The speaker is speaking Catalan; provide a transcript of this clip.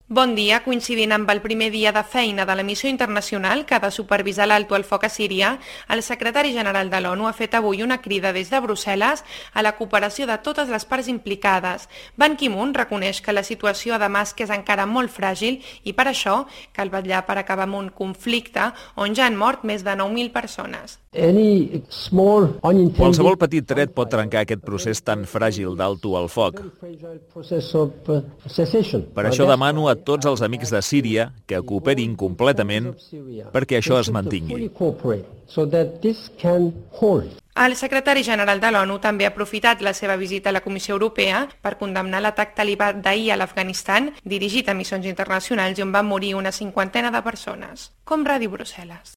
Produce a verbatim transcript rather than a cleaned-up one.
Bon dia. Coincidint amb el primer dia de feina de la missió internacional que ha de supervisar l'alto el foc a Síria, el secretari general de l'ONU ha fet avui una crida des de Brussel·les a la cooperació de totes les parts implicades. Ban Ki-moon reconeix que la situació a Damasc és encara molt fràgil i per això cal vetllar per acabar amb un conflicte on ja han mort més de nou mil persones. Qualsevol petit tret pot trencar aquest procés tan fràgil d'alto al foc. Per això demano a tots els amics de Síria que cooperin completament perquè això es mantingui. El secretari general de l'ONU també ha aprofitat la seva visita a la Comissió Europea per condemnar l'atac talibà d'ahir a l'Afganistan, dirigit a missions internacionals i on van morir una cinquantena de persones. Com Ràdio Brussel·les.